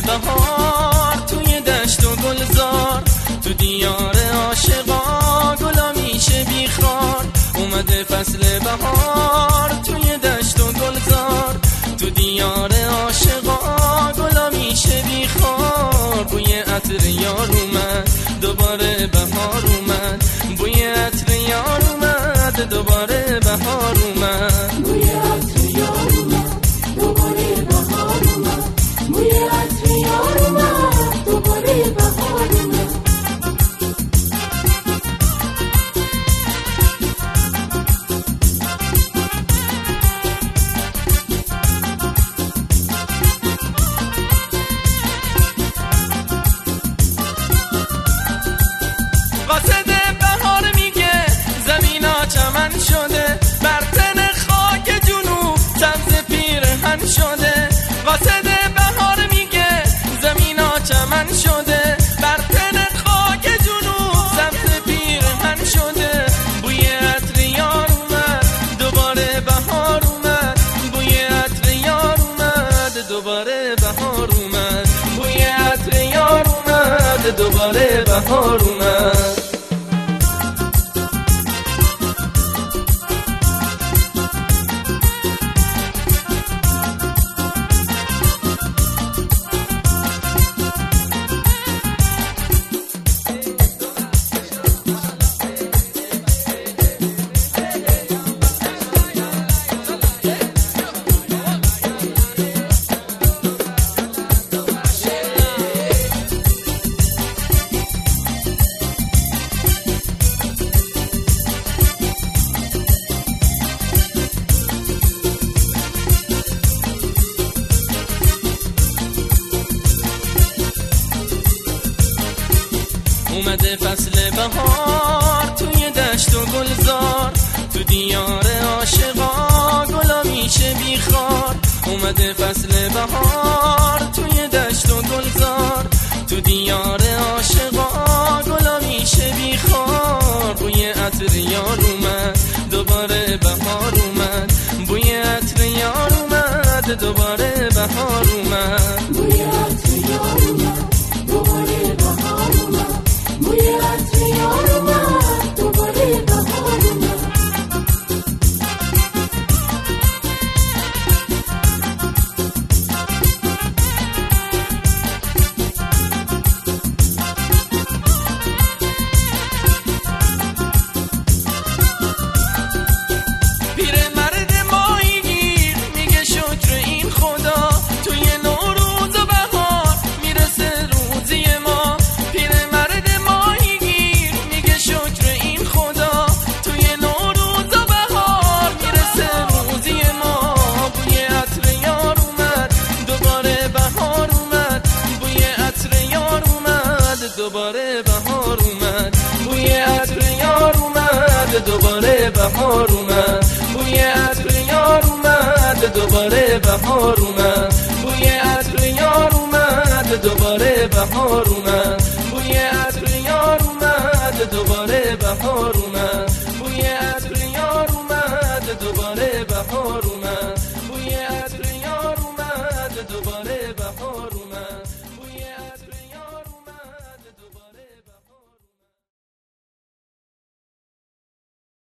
بهار توی دشت و گلزار، تو دیار عاشقا گلا میشه بیخار. اومده فصل بهار توی دشت و گلزار، تو دیار عاشقا گلا میشه بیخار. بوی عطر یار اومد دوباره بهار اومد، بوی عطر یار اومد دوباره بهار اومد، بوی عطر یار اومد دوباره بهار اومد، بوی عطر یار اومد دوباره بهار اومد. قاصد بهار میگه زمینا چمن شده، بر تن خاک جنوب سبز پیرهن شده. قاصد بهار میگه زمینا چمن شده، بر تن خاک جنوب سبز پیرهن شده. بوی عطر یار اومد دوباره بهار اومد، بوی عطر یار اومد دوباره بهار اومد، بوی عطر یار اومد دوباره بهار اومد. اومده فصل بهار توی دشت و گلزار، تو دیار عاشقا گلا میشه بیخار. اومده فصل بهار توی دشت و گلزار، تو دیار عاشقا گلا میشه بیخار. بوی عطر یار اومد دوباره بهار اومد، بوی عطر یار اومد دوباره بهار اومد، بوی عطر یار اومد دوباره بهار اومد، بوی عطر یار اومد دوباره بهار اومد. پیرمرد ماهیگیر میگه شکر این خدا، توی نوروز و بهار میرسه روزی ما. پیرمرد ماهیگیر میگه شکر این خدا، توی نوروز و بهار میرسه روزی ما. بوی عطر یار اومد دوباره بهار اومد، بوی عطر یار اومد دوباره بهار اومد، بوی عطر یار اومد دوباره بهار اومد، بوی عطر یار اومد دوباره بهار اومد، بوی عطر یار اومد دوباره بهار اومد.